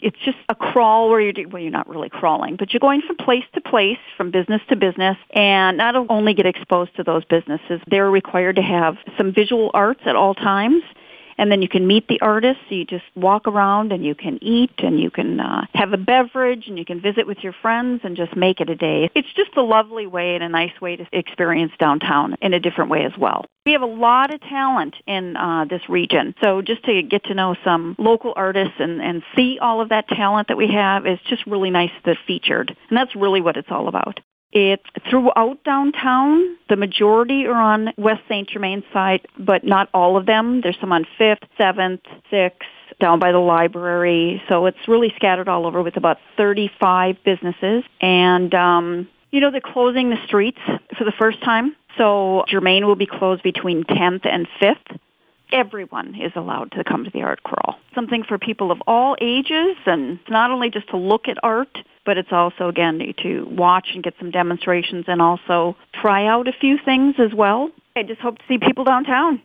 It's just a crawl where you're not really crawling, but you're going from place to place, from business to business, and not only get exposed to those businesses, they're required to have some visual arts at all times. And then you can meet the artists. So you just walk around and you can eat and you can have a beverage and you can visit with your friends and just make it a day. It's just a lovely way and a nice way to experience downtown in a different way as well. We have a lot of talent in this region. So just to get to know some local artists and see all of that talent that we have is just really nice to featured. And that's really what it's all about. It's throughout downtown. The majority are on West St. Germain side, but not all of them. There's some on 5th, 7th, 6th, down by the library. So it's really scattered all over with about 35 businesses. And, they're closing the streets for the first time. So Germain will be closed between 10th and 5th. Everyone is allowed to come to the art crawl. Something for people of all ages, and it's not only just to look at art, but it's also, again, to watch and get some demonstrations and also try out a few things as well. I just hope to see people downtown.